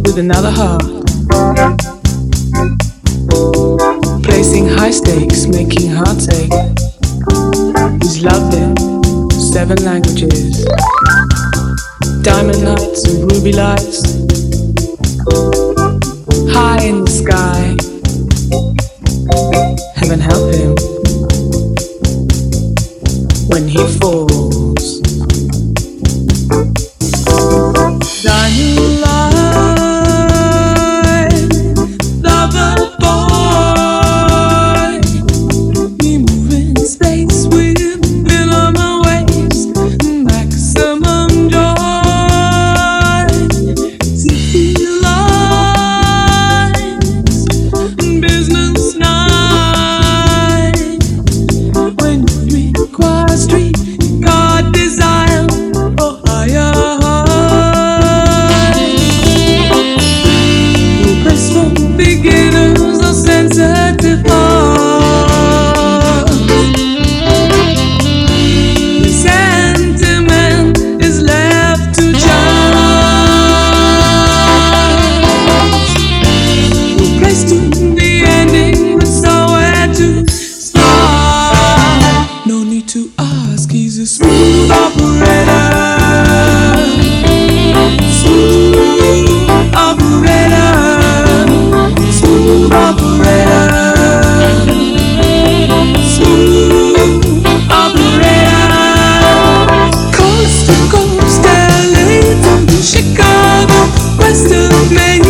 with another heart. Placing high stakes, making hearts ache. He's loved in 7 languages. Diamond nights and ruby lights. High in the sky. Heaven help him when he falls. Diamond light, lover boy, me moving space with minimal waste, maximum joy. City lights, business night, when you require street car desire for higher. Beginners are sensitive hearts. Sentiment is left to chance. We'll place to the ending with somewhere to start. No need to ask, he's a smooth operator. Smooth operator. Smooth operator, smooth operator, coast to coast, LA to Chicago, west of Maine.